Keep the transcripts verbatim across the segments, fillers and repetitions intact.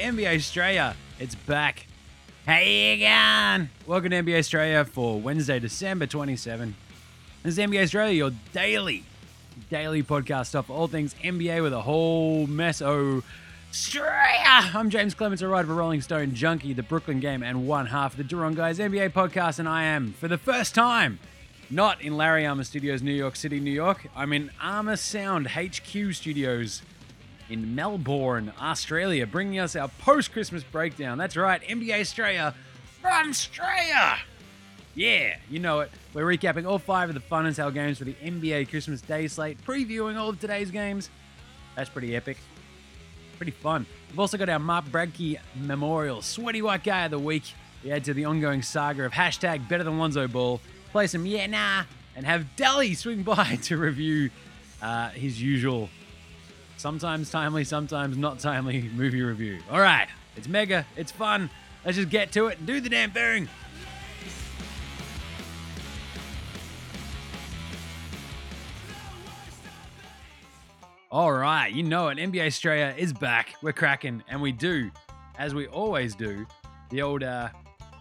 N B A Australia. It's back. How you going? Welcome to N B A Australia for Wednesday, December twenty-seventh. This is N B A Australia, your daily, daily podcast stuff for all things N B A with a whole mess of Australia. I'm James Clements, a writer for Rolling Stone Junkie, the Brooklyn Game, and one half of the Durong Guys N B A podcast, and I am, for the first time, not in Larry Armour Studios, New York City, New York. I'm in Armour Sound H Q Studios in Melbourne, Australia, bringing us our post-Christmas breakdown. That's right, N B A Australia from Australia. Yeah, you know it. We're recapping all five of the fun and sale games for the N B A Christmas Day slate, previewing all of today's games. That's pretty epic. Pretty fun. We've also got our Mark Bradkey Memorial Sweaty White Guy of the Week. We add to the ongoing saga of hashtag Better Than Lonzo Ball, play some Yeah Nah, and have Deli swing by to review uh, his usual sometimes timely, sometimes not timely movie review. All right, it's mega, it's fun. Let's just get to it and do the damn thing. All right, you know it, N B A Australia is back. We're cracking, and we do, as we always do, the old uh,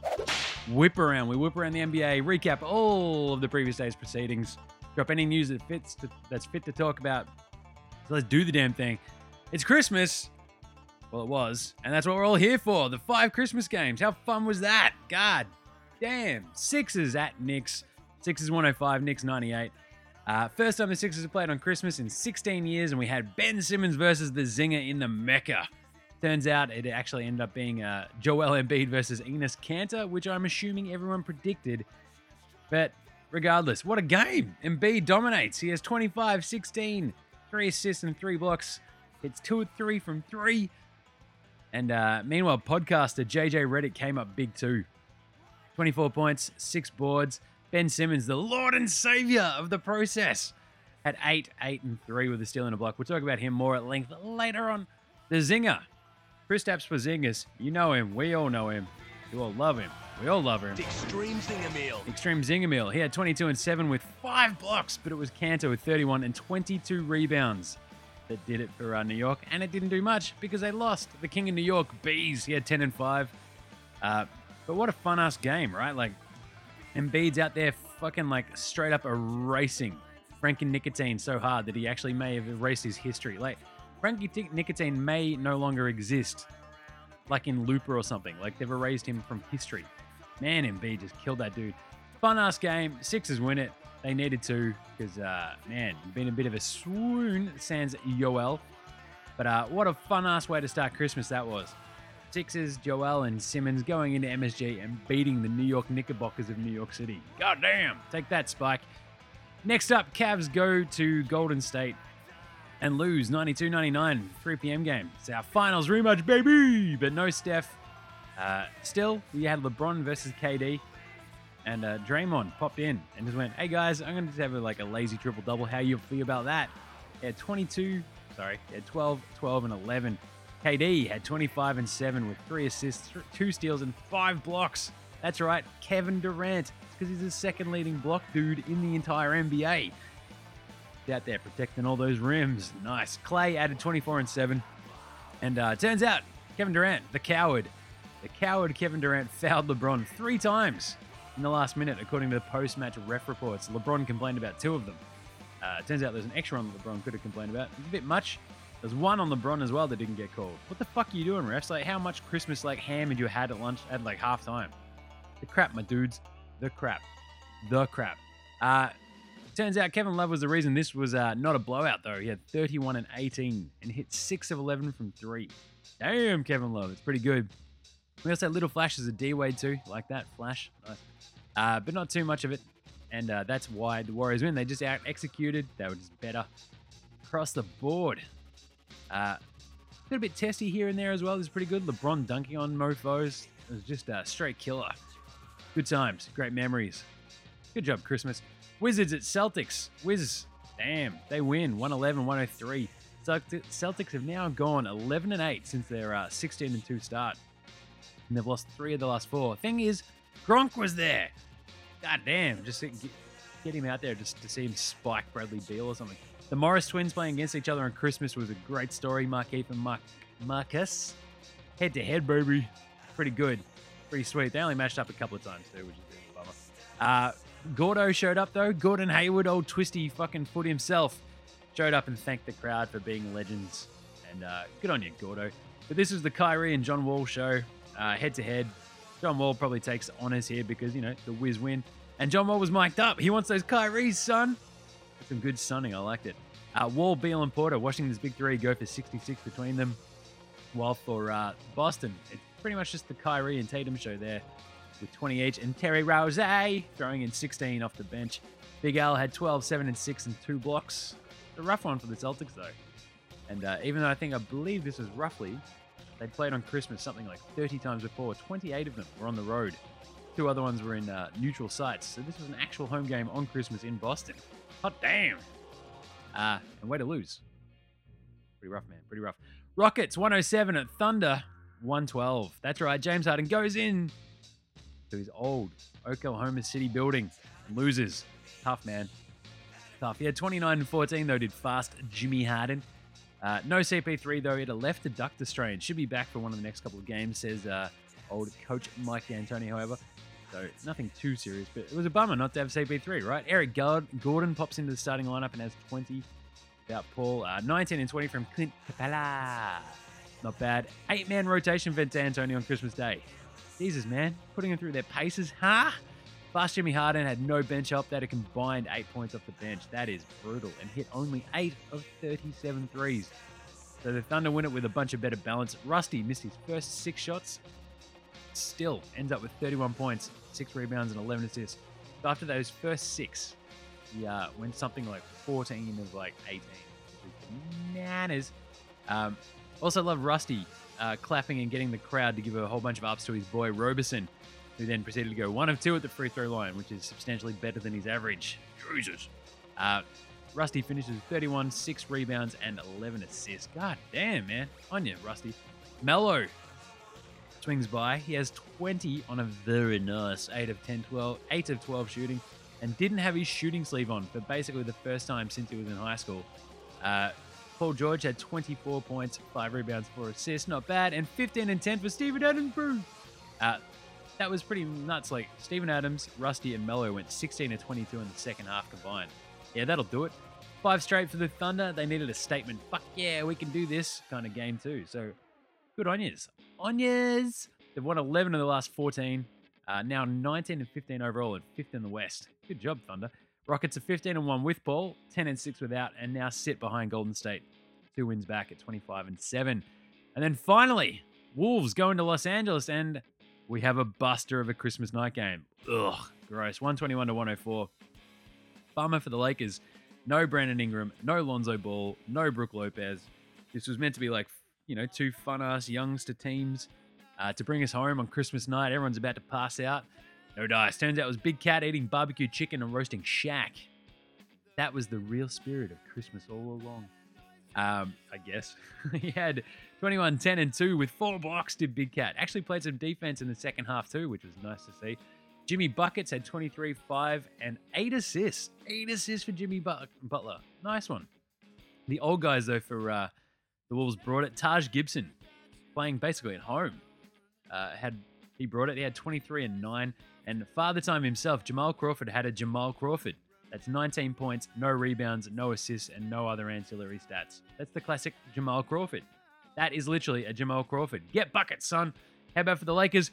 whip around. We whip around the N B A, recap all of the previous day's proceedings, drop any news that fits to, that's fit to talk about. So let's do the damn thing. It's Christmas. Well, it was. And that's what we're all here for. The five Christmas games. How fun was that? God damn. Sixers at Knicks. Sixers one oh five, Knicks ninety-eight. Uh, first time the Sixers have played on Christmas in sixteen years, and we had Ben Simmons versus the Zinger in the Mecca. Turns out it actually ended up being uh, Joel Embiid versus Enes Kanter, which I'm assuming everyone predicted. But regardless, what a game. Embiid dominates. He has twenty-five, sixteen, three assists and three blocks. Hits two of three from three. And uh, meanwhile, podcaster J J Redick came up big too. twenty-four points, six boards. Ben Simmons, the Lord and Savior of the process, had eight, eight and three with a steal and a block. We'll talk about him more at length later on. The Zinger, Kristaps Porzingis, you know him. We all know him. You all love him. We all love him. Extreme Zinger Meal. Extreme Zinger Meal. He had twenty-two and seven with five blocks, but it was Kanter with thirty-one and twenty-two rebounds that did it for uh, New York. And it didn't do much because they lost. The King of New York, Bees, he had ten and five. Uh, but what a fun-ass game, right? Like, Embiid's out there fucking like straight up erasing Frankie Nicotine so hard that he actually may have erased his history. Like, Frankie T- Nicotine may no longer exist, like in Looper or something. Like, they've erased him from history. Man, Embiid just killed that dude. Fun-ass game. Sixers win it. They needed to because, uh, man, been a bit of a swoon, sans Yoel. But uh, what a fun-ass way to start Christmas that was. Sixers, Joel, and Simmons going into M S G and beating the New York Knickerbockers of New York City. God damn. Take that, Spike. Next up, Cavs go to Golden State and lose ninety-two ninety-nine, three p.m. game. It's our finals rematch, baby! But no Steph. Uh, still, we had LeBron versus K D. And uh, Draymond popped in and just went, hey guys, I'm going to just have a, like a lazy triple-double. How you feel about that? He had twenty-two, sorry, he had twelve, twelve, and eleven. K D had twenty-five and seven with three assists, two steals, and five blocks. That's right, Kevin Durant. It's because he's the second leading block dude in the entire N B A. He's out there protecting all those rims. Nice. Clay added twenty-four and seven. And uh, turns out, Kevin Durant, the coward, the coward Kevin Durant fouled LeBron three times in the last minute, according to the post-match ref reports. LeBron complained about two of them. Uh, turns out there's an extra one that LeBron could have complained about. It's a bit much. There's one on LeBron as well that didn't get called. What the fuck are you doing, refs? Like, how much Christmas like ham had you had at lunch at like halftime? The crap, my dudes. The crap. The crap. Uh, turns out Kevin Love was the reason this was uh, not a blowout, though. He had thirty-one and eighteen and hit six of eleven from three. Damn, Kevin Love. It's pretty good. We also had little flashes of D-Wade, too. Like that. Flash. Nice. Uh, but not too much of it. And uh, that's why the Warriors win. They just out-executed. They were just better across the board. Uh, got a bit testy here and there as well. This is pretty good. LeBron dunking on mofos. It was just a straight killer. Good times. Great memories. Good job, Christmas. Wizards at Celtics. Wiz, damn, they win one eleven one oh three. Celtics have now gone eleven and eight since their uh, sixteen and two start. And they've lost three of the last four. Thing is, Gronk was there. God damn, just get, get him out there just to see him spike Bradley Beal or something. The Morris twins playing against each other on Christmas was a great story. Markieff and Mark, Marcus. head to head, baby. Pretty good. Pretty sweet. They only matched up a couple of times too, which is a bit of a bummer. Uh, Gordo showed up though. Gordon Hayward, old twisty fucking foot himself, showed up and thanked the crowd for being legends. And uh, good on you, Gordo. But this was the Kyrie and John Wall show, uh, head to head. John Wall probably takes honours here because, you know, the Wiz win. And John Wall was mic'd up. He wants those Kyries, son. That's some good sunning. I liked it. Uh, Wall, Beal, and Porter, Washington's big three, go for sixty-six between them. While for uh, Boston, it's pretty much just the Kyrie and Tatum show there with twenty each. And Terry Rozier throwing in sixteen off the bench. Big Al had twelve, seven, and six, and two blocks. A rough one for the Celtics, though. And uh, even though I think, I believe this was roughly, they played on Christmas something like thirty times before. twenty-eight of them were on the road. Two other ones were in uh, neutral sites. So this was an actual home game on Christmas in Boston. Hot damn. Uh, and way to lose. Pretty rough, man. Pretty rough. Rockets, one oh seven at Thunder, one twelve. That's right. James Harden goes in to his old Oklahoma City building and loses. Tough, man. Tough. He had twenty-nine and fourteen, though, did fast Jimmy Harden. Uh, no C P three, though. He had a left adductor strain. Should be back for one of the next couple of games, says uh, old coach Mike D'Antoni, however. So nothing too serious, but it was a bummer not to have C P three, right? Eric Gordon pops into the starting lineup and has twenty. Without Paul, uh, nineteen and twenty from Clint Capella. Not bad. Eight-man rotation for D'Antoni on Christmas Day. Jesus, man. Putting them through their paces, huh? Fast Jimmy Harden had no bench help. They had a combined eight points off the bench. That is brutal. And hit only eight of thirty-seven threes. So the Thunder win it with a bunch of better balance. Rusty missed his first six shots. Still ends up with thirty-one points, six rebounds, and eleven assists. So after those first six, he uh, went something like fourteen of like eighteen. Bananas. Um, also love Rusty uh, clapping and getting the crowd to give a whole bunch of ups to his boy Roberson, who then proceeded to go one of two at the free throw line, which is substantially better than his average. Jesus. Uh, Rusty finishes with thirty-one, six rebounds, and eleven assists. God damn, man. On you, Rusty. Melo swings by. He has twenty on a very nice eight of ten, twelve, eight of twelve shooting, and didn't have his shooting sleeve on for basically the first time since he was in high school. Uh, Paul George had twenty-four points, five rebounds, four assists. Not bad. And fifteen and ten for Steven Adams, bro. Uh, that was pretty nuts. Like, Steven Adams, Rusty, and Melo went sixteen and twenty-two in the second half combined. Yeah, that'll do it. Five straight for the Thunder. They needed a statement. Fuck yeah, we can do this kind of game too. So, good on yous. On yous. They've won eleven of the last fourteen. Uh, now nineteen and fifteen overall and fifth in the West. Good job, Thunder. Rockets are fifteen and one with Paul, ten and six without, and now sit behind Golden State. Two wins back at twenty-five and seven. And then finally, Wolves going to Los Angeles, and we have a buster of a Christmas night game. Ugh, gross. one twenty-one to one oh four. Bummer for the Lakers. No Brandon Ingram, no Lonzo Ball, no Brook Lopez. This was meant to be like, you know, two fun-ass youngster teams uh, to bring us home on Christmas night. Everyone's about to pass out. No dice. Turns out it was Big Cat eating barbecue chicken and roasting Shaq. That was the real spirit of Christmas all along. Um, I guess. He had twenty-one, ten, and two with four blocks, did Big Cat. Actually played some defense in the second half too, which was nice to see. Jimmy Buckets had twenty-three, five, and eight assists. Eight assists for Jimmy Butler. Nice one. The old guys, though, for uh, the Wolves brought it. Taj Gibson, playing basically at home. Uh, had He brought it. He had twenty-three and nine. And Father Time himself, Jamal Crawford, had a Jamal Crawford. That's nineteen points, no rebounds, no assists, and no other ancillary stats. That's the classic Jamal Crawford. That is literally a Jamal Crawford. Get buckets, son. How about for the Lakers?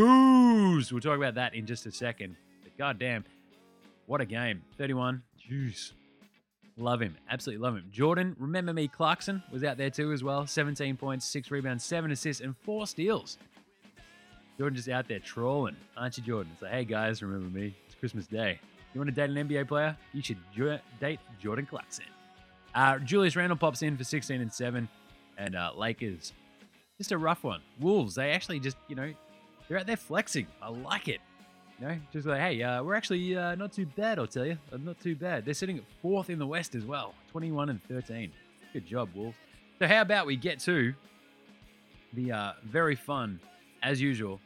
Coos. We'll talk about that in just a second. But goddamn, what a game. thirty-one. Jeez. Love him. Absolutely love him. Jordan, remember me, Clarkson, was out there too as well. seventeen points, six rebounds, seven assists, and four steals. Jordan just out there trolling, aren't you, Jordan? It's like, hey guys, remember me. It's Christmas Day. You want to date an N B A player? You should jo- date Jordan Clarkson. Uh, Julius Randle pops in for sixteen and seven. And uh, Lakers, just a rough one. Wolves, they actually just, you know, they're out there flexing. I like it. You know, just like, hey, uh, we're actually uh, not too bad, I'll tell you. Uh, not too bad. They're sitting at fourth in the West as well. twenty-one and thirteen. Good job, Wolves. So how about we get to the uh, very fun, as usual.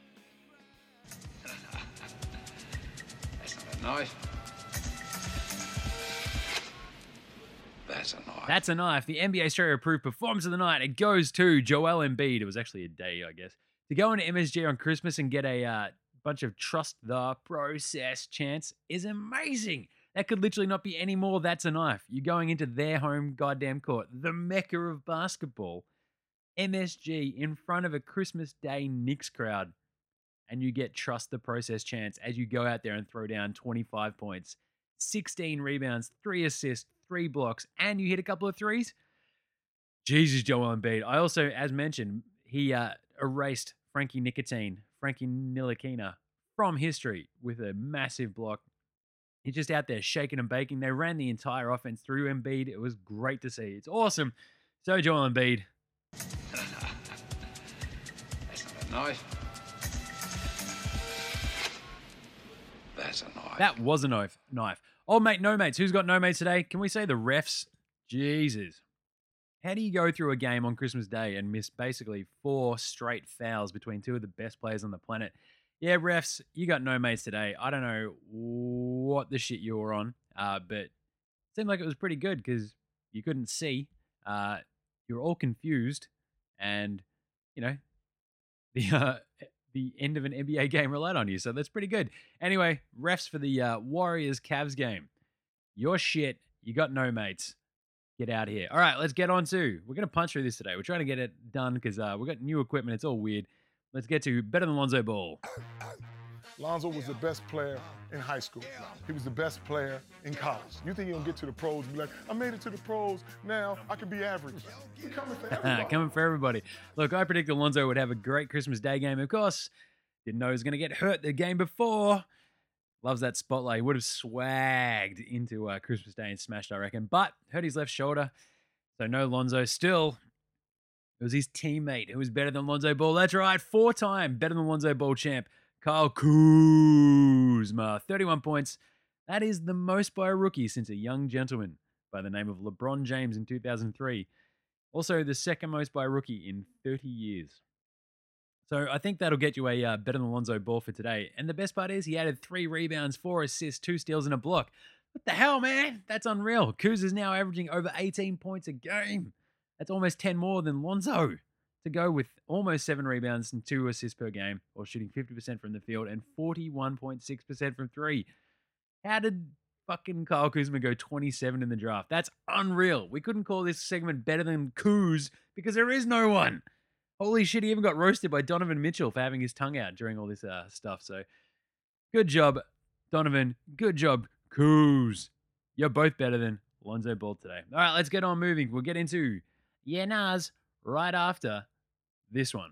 That's not a knife. That's a knife. That's a knife. The N B A Australia approved performance of the night. It goes to Joel Embiid. It was actually a day, I guess. To go into M S G on Christmas and get a uh, bunch of trust the process chants is amazing. That could literally not be any more. That's a knife. You're going into their home goddamn court, the mecca of basketball, M S G, in front of a Christmas Day Knicks crowd, and you get trust the process chance as you go out there and throw down twenty-five points, sixteen rebounds, three assists, three blocks, and you hit a couple of threes. Jesus, Joel Embiid. I also, as mentioned, he uh, erased Frankie Nicotine, Frankie Ntilikina from history with a massive block. He's just out there shaking and baking. They ran the entire offense through Embiid. It was great to see. It's awesome. So, Joel Embiid. That's not a knife. That's a knife. That was a knife. Knife. Oh, mate, no mates. Who's got no mates today? Can we say the refs? Jesus. How do you go through a game on Christmas Day and miss basically four straight fouls between two of the best players on the planet? Yeah, refs, you got no mates today. I don't know what the shit you were on, uh, but it seemed like it was pretty good because you couldn't see. Uh, you were all confused, and, you know, the uh, the end of an N B A game relied on you, so that's pretty good. Anyway, refs for the uh, Warriors-Cavs game. You're shit. You got no mates. Get out of here. All right, let's get on to. We're going to punch through this today. We're trying to get it done because uh, we've got new equipment. It's all weird. Let's get to better than Lonzo Ball. Lonzo was the best player in high school. He was the best player in college. You think he'll get to the pros and be like, I made it to the pros, now I can be average. He's coming for everybody. Coming for everybody. Look, I predicted Lonzo would have a great Christmas Day game. Of course, didn't know he was going to get hurt the game before. Loves that spotlight. He would have swagged into uh, Christmas Day and smashed, I reckon. But hurt his left shoulder. So no Lonzo. Still, it was his teammate who was better than Lonzo Ball. That's right. Four-time better than Lonzo Ball champ, Kyle Kuzma. thirty-one points. That is the most by a rookie since a young gentleman by the name of LeBron James in two thousand three. Also, the second most by a rookie in thirty years. So I think that'll get you a uh, better than Lonzo Ball for today. And the best part is he added three rebounds, four assists, two steals, and a block. What the hell, man? That's unreal. Kuz is now averaging over eighteen points a game. That's almost ten more than Lonzo. To go with almost seven rebounds and two assists per game, or shooting fifty percent from the field and forty-one point six percent from three. How did fucking Kyle Kuzma go twenty-seven in the draft? That's unreal. We couldn't call this segment better than Kuz because there is no one. Holy shit, he even got roasted by Donovan Mitchell for having his tongue out during all this uh, stuff. So, good job, Donovan. Good job, Kuz. You're both better than Lonzo Ball today. All right, let's get on moving. We'll get into Yeah Nas right after this one.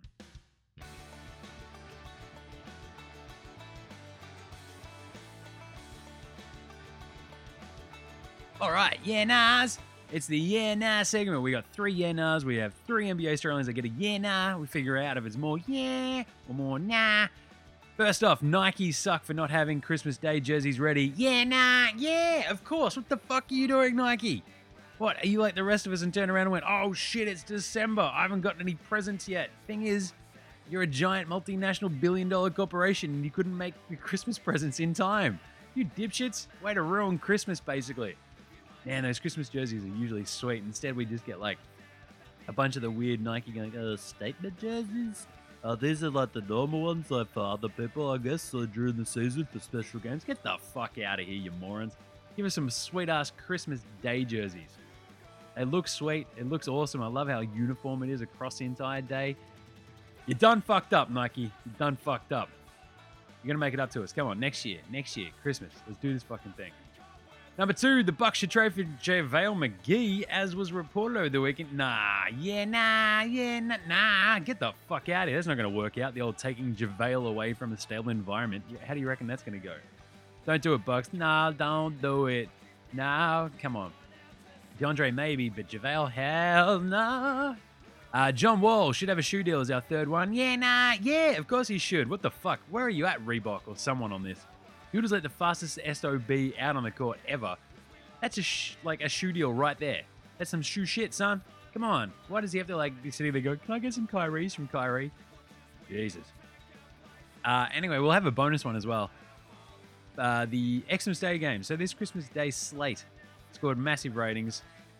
All right, Yeah Nas. It's the Yeah Nah segment. We got three Yeah Nahs. We have three N B A Australians that get a Yeah Nah. We figure out if it's more yeah or more nah. First off, Nike suck for not having Christmas Day jerseys ready. Yeah, nah, yeah, of course. What the fuck are you doing, Nike? What, are you like the rest of us and turned around and went, oh shit, it's December. I haven't gotten any presents yet. Thing is, you're a giant multinational billion dollar corporation and you couldn't make your Christmas presents in time. You dipshits, way to ruin Christmas, basically. Man, those Christmas jerseys are usually sweet. Instead, we just get like a bunch of the weird Nike going, oh, statement jerseys? Oh, these are like the normal ones, like for other people, I guess, so during the season for special games. Get the fuck out of here, you morons. Give us some sweet-ass Christmas Day jerseys. They look sweet. It looks awesome. I love how uniform it is across the entire day. You're done fucked up, Nike. You're done fucked up. You're going to make it up to us. Come on, next year. Next year, Christmas. Let's do this fucking thing. Number two, the Bucks should trade for JaVale McGee, as was reported over the weekend. Nah, yeah, nah, yeah, nah, nah. Get the fuck out of here. That's not going to work out. The old taking JaVale away from a stable environment. How do you reckon that's going to go? Don't do it, Bucks. Nah, don't do it. Nah, come on. DeAndre maybe, but JaVale, hell nah. Uh, John Wall should have a shoe deal as our third one. Yeah, nah, yeah, of course he should. What the fuck? Where are you at, Reebok or someone on this? Who does like the fastest S O B out on the court ever? That's a sh- like a shoe deal right there. That's some shoe shit, son. Come on. Why does he have to like be sitting there going, can I get some Kyrie's from Kyrie? Jesus. Uh, anyway, we'll have a bonus one as well. Uh, the Xmas Day game. So this Christmas Day slate scored massive ratings.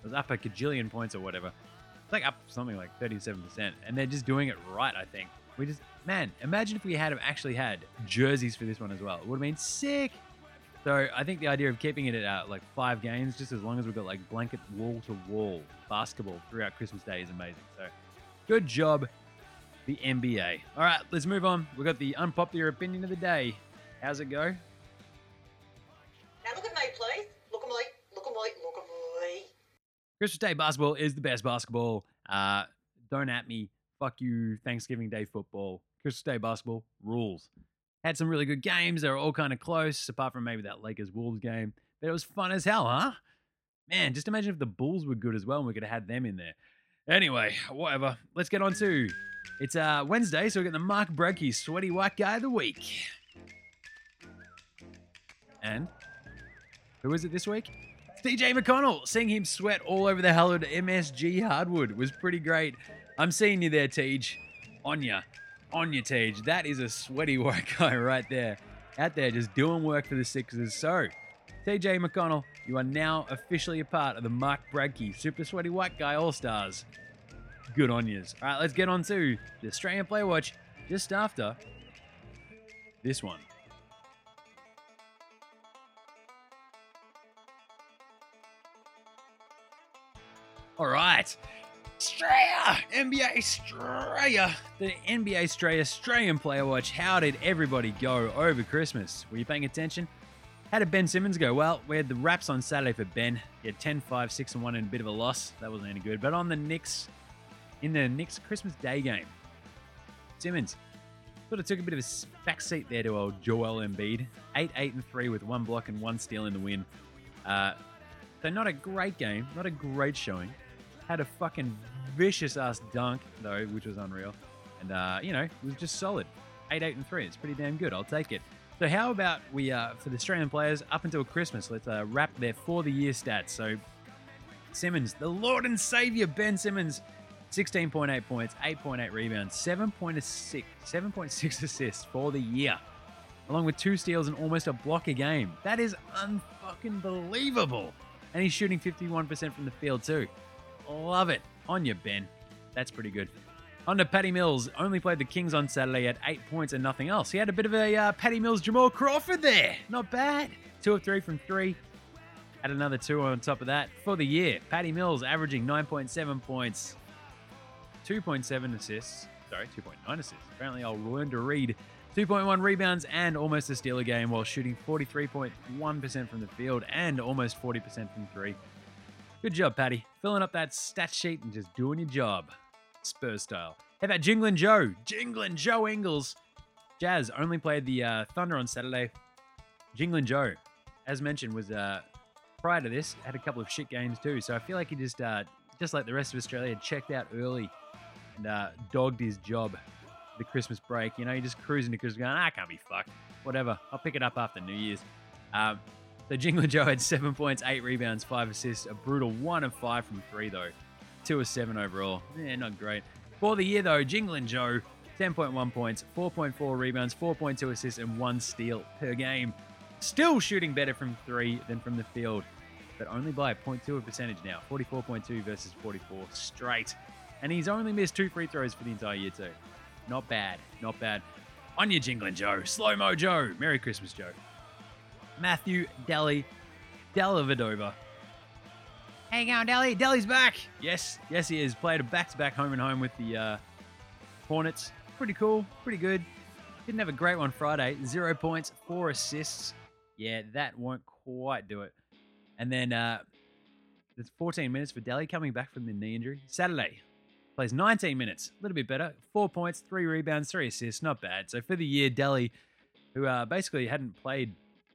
It was up a cajillion points or whatever. It's like up something like thirty-seven percent. And they're just doing it right, I think. We just, man, imagine if we had actually had jerseys for this one as well. It would have been sick. So I think the idea of keeping it at uh, like five games, just as long as we've got like blanket wall-to-wall basketball throughout Christmas Day is amazing. So good job, the N B A. All right, let's move on. We've got the unpopular opinion of the day. How's it go? Now look at me, please. Look at me. Look at me. Look at me. Christmas Day basketball is the best basketball. Uh, don't at me. Fuck you. Thanksgiving Day football. Christmas Day basketball rules. Had some really good games. They were all kind of close, apart from maybe that Lakers-Wolves game. But it was fun as hell, huh? Man, just imagine if the Bulls were good as well and we could have had them in there. Anyway, whatever. Let's get on to... It's uh, Wednesday, so we got the Mark Bradke Sweaty White Guy of the Week. And who is it this week? It's T J McConnell. Seeing him sweat all over the hallowed M S G hardwood was pretty great. I'm seeing you there, Tej. On ya. On ya, Tej. That is a sweaty white guy right there. Out there just doing work for the Sixers. So, T J McConnell, you are now officially a part of the Mark Bradke Super Sweaty White Guy All-Stars. Good on yous. All right, let's get on to the Australian Player Watch just after this one. All right. Australia! N B A Australia! The N B A Australia Australian Player Watch. How did everybody go over Christmas? Were you paying attention? How did Ben Simmons go? Well, we had the Raps on Saturday for Ben. He had ten, five, six, and one and a bit of a loss. That wasn't any good. But on the Knicks, in the Knicks Christmas Day game, Simmons sort of took a bit of a back seat there to old Joel Embiid. eight, eight, and three with one block and one steal in the win. Uh, so not a great game, not a great showing. Had a fucking vicious ass dunk though, which was unreal, and uh, you know, it was just solid. Eight, eight, and three. It's pretty damn good. I'll take it. So how about we, uh, for the Australian players up until Christmas, let's uh, wrap their for the year stats. So Simmons, the Lord and Savior Ben Simmons, sixteen point eight points, eight point eight rebounds, seven point six, seven point six assists for the year, along with two steals and almost a block a game. That is unfucking believable. And he's shooting fifty-one percent from the field too. Love it. On you, Ben. That's pretty good. On to Patty Mills. Only played the Kings on Saturday at eight points and nothing else. He had a bit of a uh, Patty Mills, Jamal Crawford there. Not bad. Two of three from three. Had another two on top of that. For the year, Patty Mills averaging nine point seven points, two point seven assists. Sorry, two point nine assists. Apparently I'll learn to read. two point one rebounds and almost a steal a game while shooting forty-three point one percent from the field and almost forty percent from three. Good job, Patty. Filling up that stat sheet and just doing your job. Spurs style. How about Jinglin' Joe? Jinglin' Joe Ingles. Jazz only played the uh, Thunder on Saturday. Jinglin' Joe, as mentioned, was uh, prior to this, had a couple of shit games too. So I feel like he just, uh, just like the rest of Australia, checked out early and uh, dogged his job the Christmas break. You know, he just cruising to Christmas going, ah, I can't be fucked. Whatever. I'll pick it up after New Year's. Um, So Jinglin' Joe had seven points, eight rebounds, five assists, a brutal one of five from three though. Two of seven overall. Yeah, not great. For the year though, Jinglin' Joe, ten point one points, four point four rebounds, four point two assists, and one steal per game. Still shooting better from three than from the field, but only by zero point two of percentage now. forty-four point two versus forty-four straight. And he's only missed two free throws for the entire year too. Not bad, not bad. On your Jinglin' Joe, Slow-Mo Joe. Merry Christmas, Joe. Matthew Delly, Dellavedova. How you going, Delly? Delly's back. Yes, yes he is. Played a back-to-back home and home with the uh, Hornets. Pretty cool, pretty good. Didn't have a great one Friday. Zero points, four assists. Yeah, that won't quite do it. And then uh, there's fourteen minutes for Delly coming back from the knee injury. Saturday, plays nineteen minutes. A little bit better. Four points, three rebounds, three assists. Not bad. So for the year, Delly, who uh, basically hadn't played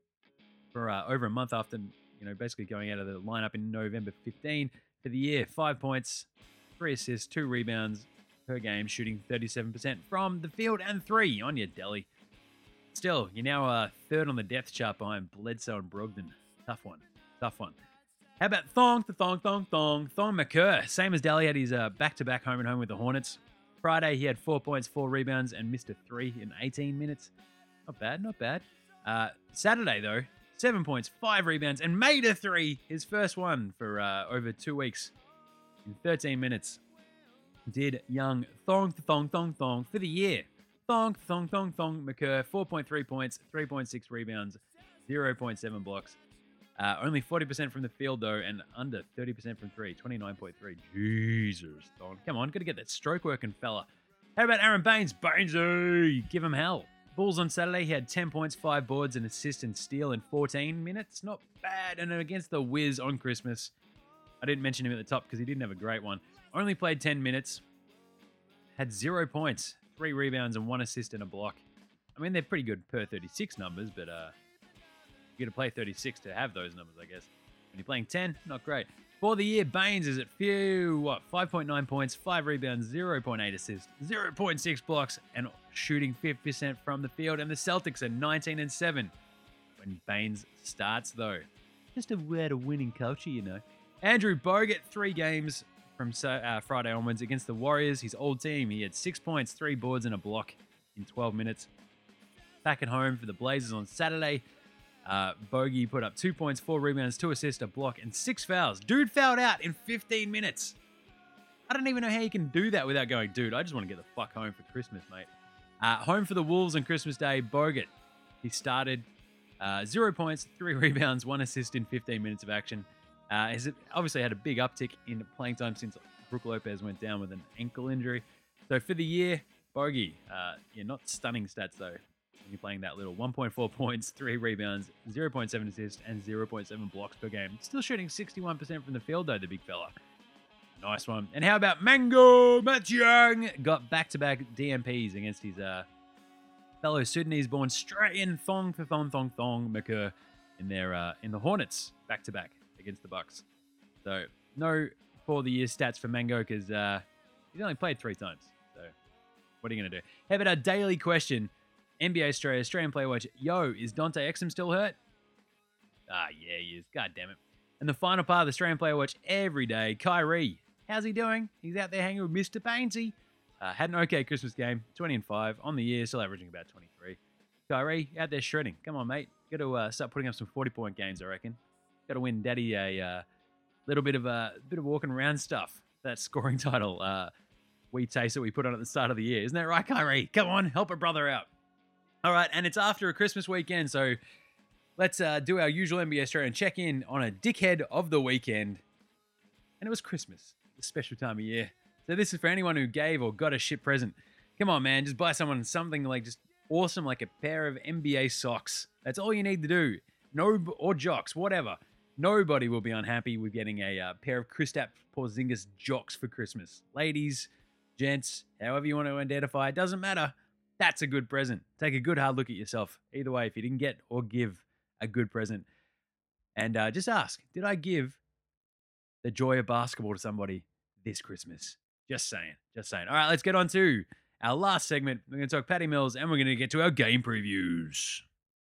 for uh, over a month after, you know, basically going out of the lineup in November fifteenth. For the year, five points, three assists, two rebounds per game, shooting thirty-seven percent from the field and three. On your Delly. Still, you're now uh, third on the depth chart behind Bledsoe and Brogdon. Tough one. Tough one. How about Thong, the Thong, Thong, Thong, Thong McCurr. Same as Delly, had his uh, back-to-back home and home with the Hornets. Friday, he had four points, four rebounds, and missed a three in eighteen minutes. Not bad, not bad. Uh, Saturday, though, seven points, five rebounds, and made a three. His first one for uh, over two weeks in thirteen minutes. Did young Thong Thong Thong Thong for the year. Thong Thong Thong Thong McCurr, four point three points, three point six rebounds, zero point seven blocks. Uh, only forty percent from the field, though, and under thirty percent from three, twenty-nine point three. Jesus, Thong. Come on, got to get that stroke working, fella. How about Aaron Baines? Bainesy, give him hell. Bulls on Saturday, he had ten points, five boards, an assist and steal in fourteen minutes. Not bad. And against the Wiz on Christmas, I didn't mention him at the top because he didn't have a great one. Only played ten minutes. Had zero points, three rebounds, and one assist and a block. I mean, they're pretty good per thirty-six numbers, but uh, you got to play thirty-six to have those numbers, I guess. When you're playing ten, not great. For the year, Baines is at few, what, five point nine points, five rebounds, zero point eight assists, zero point six blocks, and shooting fifty percent from the field. And the Celtics are nineteen and seven when Baines starts, though. Just a word of winning culture, you know. Andrew Bogut, three games from uh, Friday onwards against the Warriors, his old team. He had six points, three boards, and a block in twelve minutes. Back at home for the Blazers on Saturday. Uh, Bogey put up two points, four rebounds, two assists, a block, and six fouls. Dude fouled out in fifteen minutes. I don't even know how you can do that without going, dude, I just want to get the fuck home for Christmas, mate. Uh, home for the Wolves on Christmas Day, Bogut. He started uh, zero points, three rebounds, one assist in fifteen minutes of action. Uh, he's obviously had a big uptick in playing time since Brook Lopez went down with an ankle injury. So for the year, Bogey, uh, yeah, not stunning stats though. You're playing that little one point four points, three rebounds, zero point seven assists, and zero point seven blocks per game. Still shooting sixty-one percent from the field, though, the big fella. Nice one. And how about Mango Matchung? Got back-to-back D M Ps against his uh, fellow Sudanese-born Australian Thong for Thong Thong Thong McCurr in their uh, in the Hornets back-to-back against the Bucks. So no for the year stats for Mango because uh, he's only played three times. So what are you going to do? How about our daily question? N B A Australia, Australian Player Watch. Yo, is Dante Exum still hurt? Ah, yeah, he is. God damn it. And the final part of the Australian Player Watch every day, Kyrie. How's he doing? He's out there hanging with Mister Painsy. Uh, had an okay Christmas game, twenty and five on the year, still averaging about twenty-three. Kyrie, out there shredding. Come on, mate. Got to uh, start putting up some forty-point games, I reckon. Got to win Daddy a uh, little bit of a uh, bit of walking around stuff. That scoring title, uh, we taste that we put on at the start of the year. Isn't that right, Kyrie? Come on, help a brother out. All right, and it's after a Christmas weekend, so let's uh, do our usual N B A Australia and check in on a dickhead of the weekend. And it was Christmas, a special time of year. So this is for anyone who gave or got a shit present. Come on, man, just buy someone something like just awesome, like a pair of N B A socks. That's all you need to do. No, or jocks, whatever. Nobody will be unhappy with getting a uh, pair of Kristaps Porzingis jocks for Christmas. Ladies, gents, however you want to identify, it doesn't matter. That's a good present. Take a good hard look at yourself. Either way, if you didn't get or give a good present. And uh, just ask, did I give the joy of basketball to somebody this Christmas? Just saying. Just saying. All right, let's get on to our last segment. We're going to talk Patty Mills and we're going to get to our game previews.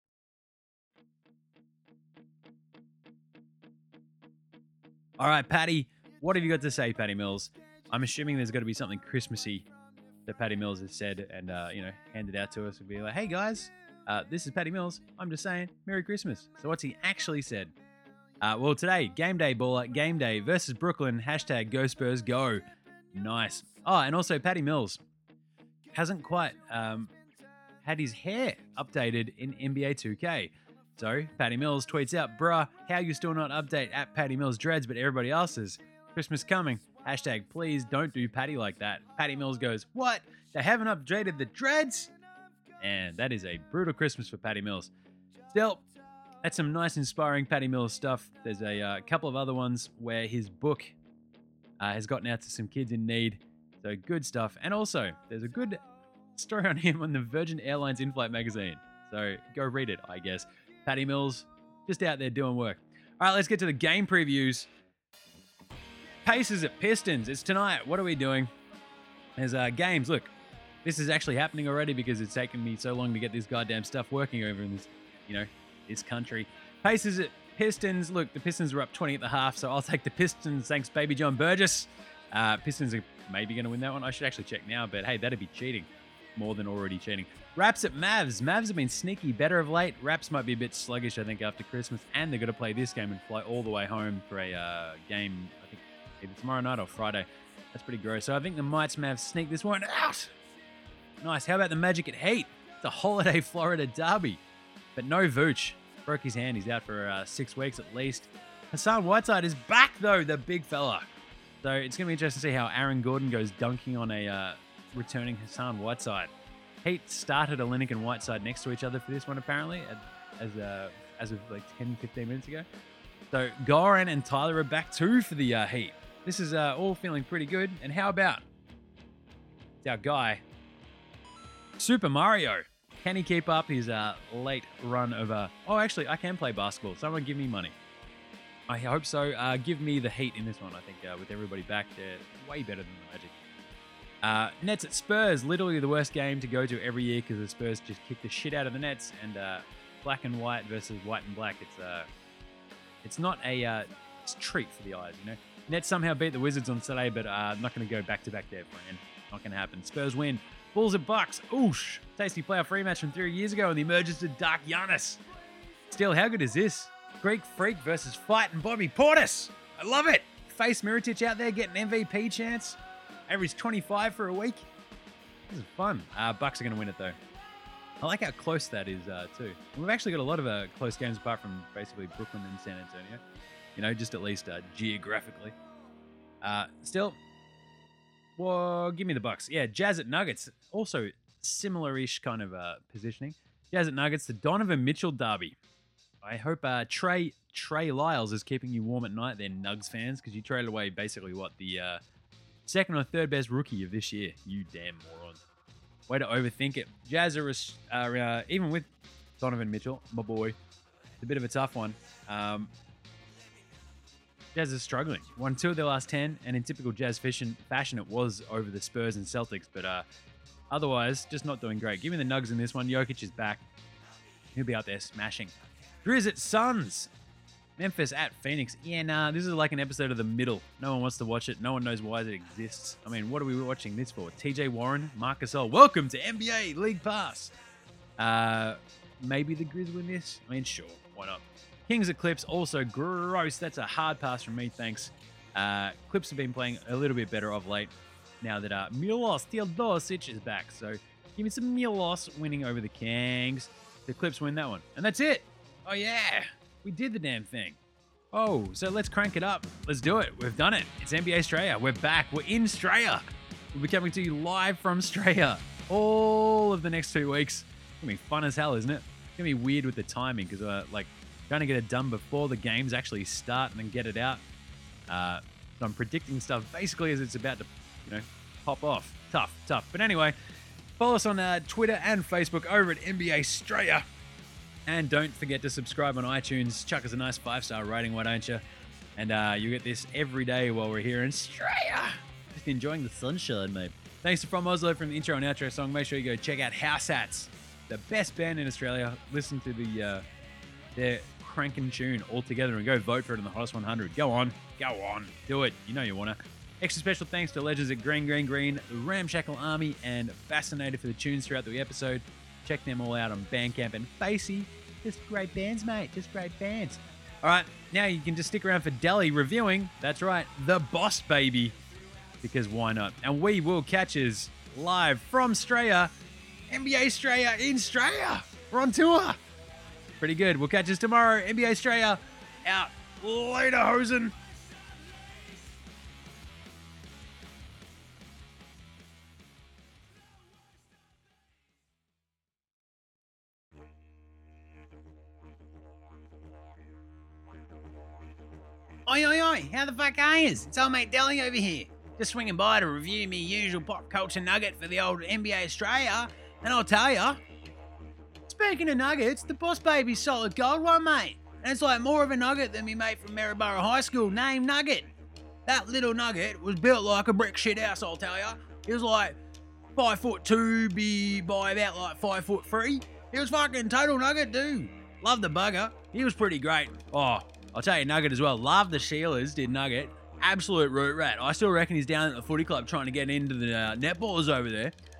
All right, Patty, what have you got to say, Patty Mills? I'm assuming there's got to be something Christmassy that Patty Mills has said and, uh, you know, handed out to us and be like, hey, guys, uh, this is Patty Mills. I'm just saying, Merry Christmas. So what's he actually said? Uh, well, today, game day, baller, game day versus Brooklyn, hashtag Go Spurs Go. Nice. Oh, and also Patty Mills hasn't quite um, had his hair updated in N B A two K. So Patty Mills tweets out, bruh, how you still not update at Patty Mills Dreads, but everybody else's? Christmas coming. Hashtag, please don't do Patty like that. Patty Mills goes, what? They haven't updated the dreads? And that is a brutal Christmas for Patty Mills. Still, that's some nice, inspiring Patty Mills stuff. There's a uh, couple of other ones where his book uh, has gotten out to some kids in need. So good stuff. And also, there's a good story on him on the Virgin Airlines in-flight magazine. So go read it, I guess. Patty Mills, just out there doing work. All right, let's get to the game previews. Pacers at Pistons. It's tonight. What are we doing? There's uh, games. Look, this is actually happening already because it's taken me so long to get this goddamn stuff working over in this, you know, this country. Pacers at Pistons. Look, the Pistons are up twenty at the half, so I'll take the Pistons. Thanks, baby John Burgess. Uh, Pistons are maybe going to win that one. I should actually check now, but hey, that'd be cheating. more than already cheating. Raps at Mavs. Mavs have been sneaky better of late. Raps might be a bit sluggish, I think, after Christmas, and they're going to play this game and fly all the way home for a uh, game, I think, either tomorrow night or Friday. That's pretty gross. So I think the Mites Mavs sneak this one out. Nice. How about the Magic at Heat? It's a holiday Florida derby. But no Vooch. Broke his hand. He's out for uh, six weeks at least. Hassan Whiteside is back, though, the big fella. So it's going to be interesting to see how Aaron Gordon goes dunking on a uh, returning Hassan Whiteside. Heat started Olynyk and Whiteside next to each other for this one, apparently, as uh, as of like ten, fifteen minutes ago. So Goran and Tyler are back too for the uh, Heat. This is uh, all feeling pretty good. And how about it's our guy, Super Mario? Can he keep up his uh, late run of... Uh... Oh, actually, I can play basketball. Someone give me money. I hope so. Uh, give me the Heat in this one, I think, uh, with everybody back. They're way better than the Magic. Uh, Nets at Spurs, literally the worst game to go to every year because the Spurs just kick the shit out of the Nets. And uh, black and white versus white and black, it's uh, it's not a uh, it's a treat for the eyes, you know. Nets somehow beat the Wizards on Saturday, but uh, not going to go back-to-back there, friend. Not going to happen. Spurs win. Bulls at Bucks. Oosh. Tasty playoff rematch from three years ago and the emergence of Dark Giannis. Still, how good is this? Greek Freak versus Fight and Bobby Portis. I love it. Face Mirotic out there getting an M V P chance. Average twenty-five for a week. This is fun. Uh, Bucks are going to win it, though. I like how close that is, uh, too. And we've actually got a lot of uh, close games apart from basically Brooklyn and San Antonio. You know, just at least uh, geographically. Uh, still, well, give me the Bucks. Yeah, Jazz at Nuggets. Also similar-ish kind of uh, positioning. Jazz at Nuggets, the Donovan Mitchell derby. I hope uh, Trey Trey Lyles is keeping you warm at night there, Nugs fans, because you traded away basically, what, the... Uh, second or third best rookie of this year. You damn morons. Way to overthink it. Jazz are, are uh, even with Donovan Mitchell, my boy, it's a bit of a tough one. Um, Jazz is struggling. Won two of their last ten, and in typical Jazz fashion, fashion it was over the Spurs and Celtics, but uh, otherwise, just not doing great. Give me the Nugs in this one. Jokic is back. He'll be out there smashing. Grizz at Suns. Memphis at Phoenix. Yeah, nah, this is like an episode of The Middle. No one wants to watch it. No one knows why it exists. I mean, what are we watching this for? T J Warren, Marc Gasol. Welcome to N B A League Pass. Uh, maybe the Grizz win this? I mean, sure. Why not? Kings at Clips. Also gross. That's a hard pass from me. Thanks. Uh, Clips have been playing a little bit better of late now that uh, Milos Teodosic is back. So give me some Milos winning over the Kings. The Clips win that one. And that's it. Oh, yeah. We did the damn thing. Oh, so let's crank it up. Let's do it. We've done it. It's N B A Australia. We're back. We're in Australia. We'll be coming to you live from Australia all of the next two weeks. It's going to be fun as hell, isn't it? It's going to be weird with the timing because, uh, like, trying to get it done before the games actually start and then get it out. Uh, so I'm predicting stuff basically as it's about to, you know, pop off. Tough, tough. But anyway, follow us on uh, Twitter and Facebook over at N B A Australia. And don't forget to subscribe on iTunes. Chuck us a nice five-star rating, why don't you? And uh, you get this every day while we're here in Australia. Just enjoying the sunshine, mate. Thanks to From Oslo from the intro and outro song. Make sure you go check out House Hats, the best band in Australia. Listen to the uh, their cranking tune all together and go vote for it in the Hottest one hundred. Go on. Go on. Do it. You know you want to. Extra special thanks to legends at Green Green Green, the Ramshackle Army, and Fascinated for the tunes throughout the episode. Check them all out on Bandcamp and Facey. Just great bands, mate. Just great bands. All right, now you can just stick around for Delhi reviewing, that's right, The Boss Baby, because why not? And we will catch us live from Australia, N B A Australia in Australia. We're on tour. Pretty good. We'll catch us tomorrow. N B A Australia out. Later, hosen. Oi, oi, oi, how the fuck are yous? It's old mate Delhi over here. Just swinging by to review me usual pop culture nugget for the old N B A Australia. And I'll tell ya, speaking of nuggets, the Boss Baby's solid gold one, mate. And it's like more of a nugget than me mate from Maryborough High School named Nugget. That little nugget was built like a brick shit house, I'll tell ya. It was like five foot two be by about like five foot three. It was fucking total nugget, dude. Love the bugger. He was pretty great. Oh, I'll tell you Nugget as well. Love the Sheilas, did Nugget. Absolute root rat. I still reckon he's down at the footy club trying to get into the uh, netballers over there.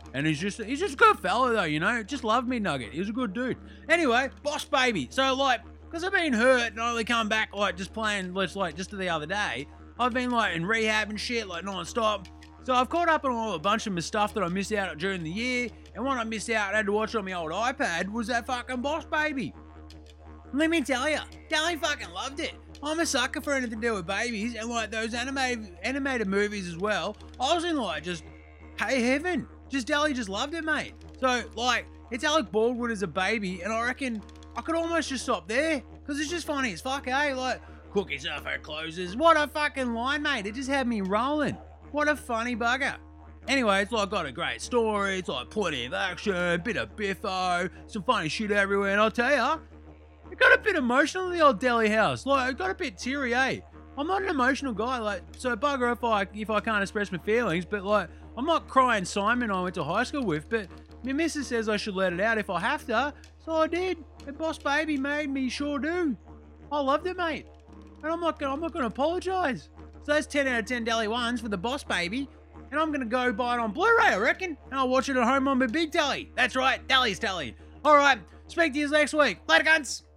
And he's just he's just a good fella though, you know. Just loved me, Nugget. He was a good dude. Anyway, Boss Baby. So like, because I've been hurt and I only come back like just playing, let's like just the other day. I've been like in rehab and shit, like non-stop. So I've caught up on all a bunch of my stuff that I missed out during the year. And when I missed out and had to watch on my old iPad was that fucking Boss Baby. Let me tell ya, Dally fucking loved it. I'm a sucker for anything to do with babies and like those animated animated movies as well. I was in like just, hey heaven. Just Dally just loved it, mate. So like, it's Alec Baldwin as a baby and I reckon I could almost just stop there because it's just funny as fuck, eh? Like, cookies off her closes. What a fucking line, mate. It just had me rolling. What a funny bugger. Anyway, it's like got a great story. It's like plenty of action, bit of biffo, some funny shit everywhere. And I'll tell ya, it got a bit emotional in the old deli house. Like, it got a bit teary, eh? I'm not an emotional guy, like, so bugger if I if I can't express my feelings, but like, I'm not crying Simon I went to high school with, but my missus says I should let it out if I have to, so I did. And Boss Baby made me sure do. I loved it, mate. And I'm not gonna I'm not gonna apologise. So that's ten out of ten Deli ones for the Boss Baby. And I'm gonna go buy it on Blu-ray, I reckon. And I'll watch it at home on my big telly. That's right, Deli's telly. Alright, speak to you next week. Later, cunts!